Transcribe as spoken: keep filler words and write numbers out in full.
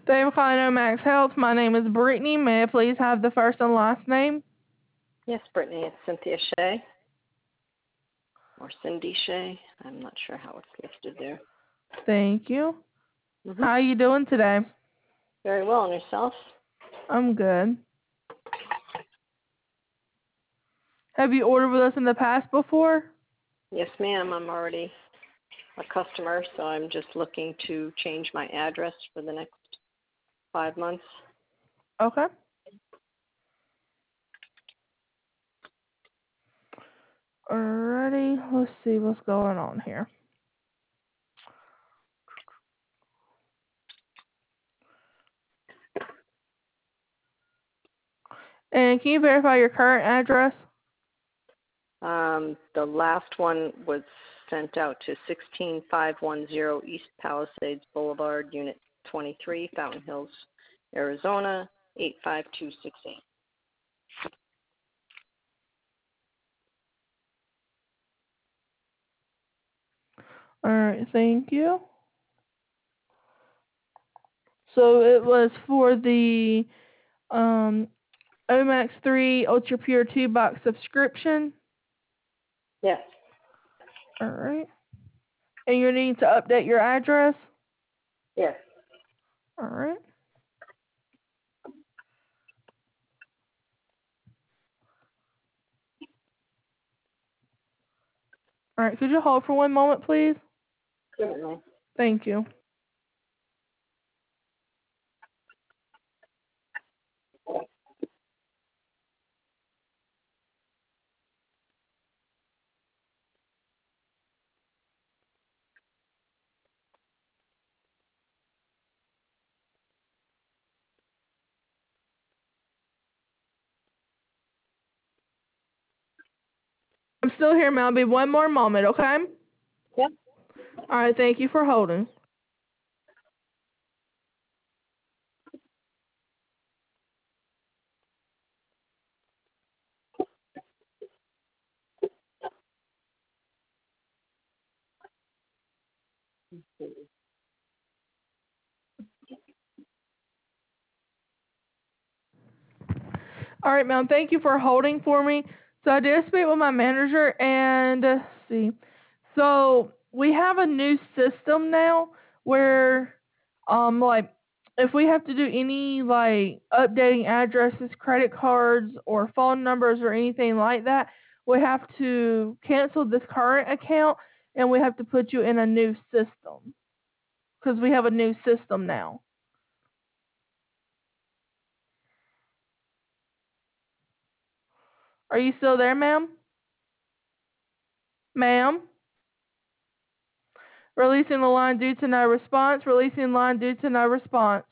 Thank you for calling Omax Health. My name is Brittany. May I please have the first and last name? Yes, Brittany, it's Cynthia Shea, or Cindy Shea. I'm not sure how it's listed there. Thank you. Mm-hmm. How are you doing today? Very well, and yourself? I'm good. Have you ordered with us in the past before? Yes, ma'am. I'm already a customer, so I'm just looking to change my address for the next five months. Okay. Alrighty, let's see what's going on here. And can you verify your current address? Um, the last one was sent out to sixteen five one zero East Palisades Boulevard, Unit twenty-three, Fountain Hills, Arizona, eight five two six eight. Alright, thank you. So it was for the um, Omax three Ultra Pure two box subscription. Yes. Alright. And you're needing to update your address? Yes. Alright. Alright, could you hold for one moment, please? Certainly. Thank you. I'm still here, ma'am. I'll be one more moment, okay? Yep. Alright, thank you for holding. All right, ma'am. Thank you for holding for me. So I did speak with my manager, and uh, see, so we have a new system now where, um, like, if we have to do any like updating addresses, credit cards, or phone numbers, or anything like that, we have to cancel this current account, and we have to put you in a new system because we have a new system now. Are you still there, ma'am? Ma'am? Releasing the line due to no response. Releasing line due to no response.